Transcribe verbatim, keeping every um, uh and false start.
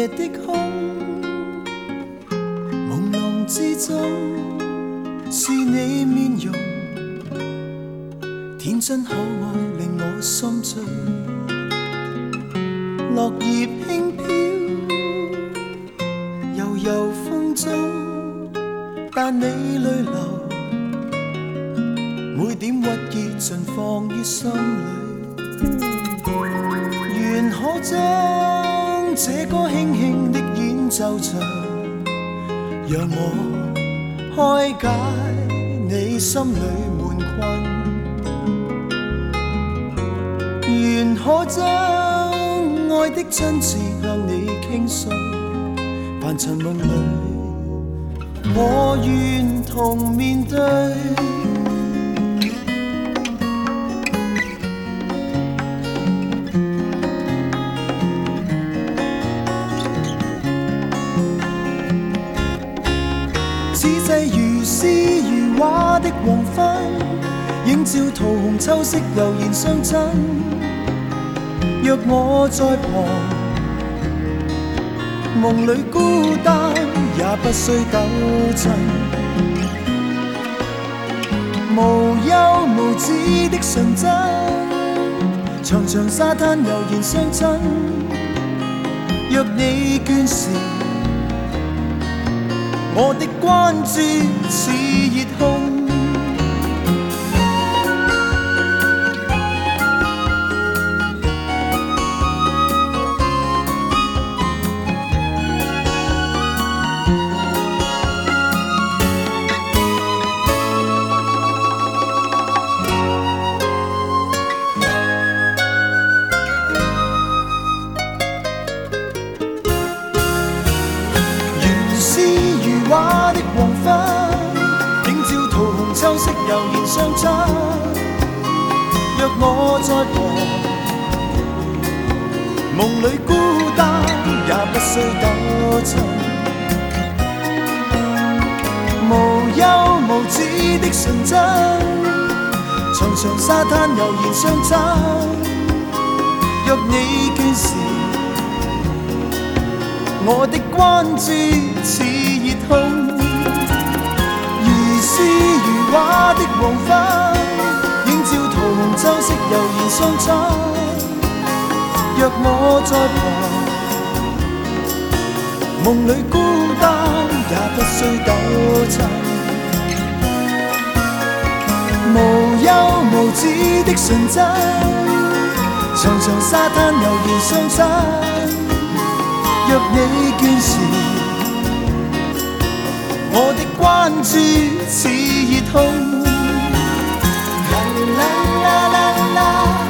夜的空，朦朧之中是你面容，天真可愛令我心醉。落葉輕飄，悠悠風中，但你淚流，每點鬱結盡放於心裏。願可將這歌輕輕的演奏着，讓我開解你心裏悶困。願可將愛的真摯向你傾訴，凡塵夢裏，我願同面對。此際如詩如畫的黃昏，映照桃紅秋色，悠然相親。若我在旁，夢裏孤單也不需糾纏。無憂無止的純真，長長沙灘悠然相親。若你倦時，我的關注似熱烘。畫的黃昏，映照桃紅秋色，悠然相親。若我在旁，夢裏孤單也不需糾纏。無憂無止的純真，長長沙灘悠然相親。若你倦時，我的關注似熱烘。如詩如畫的黃昏，映照桃紅秋色，悠然相親。若我在旁，夢裏孤單也不需糾纏。無憂無止的純真，長長沙灘悠然相親。若你倦時，我的關注似熱烘。啦啦啦啦啦。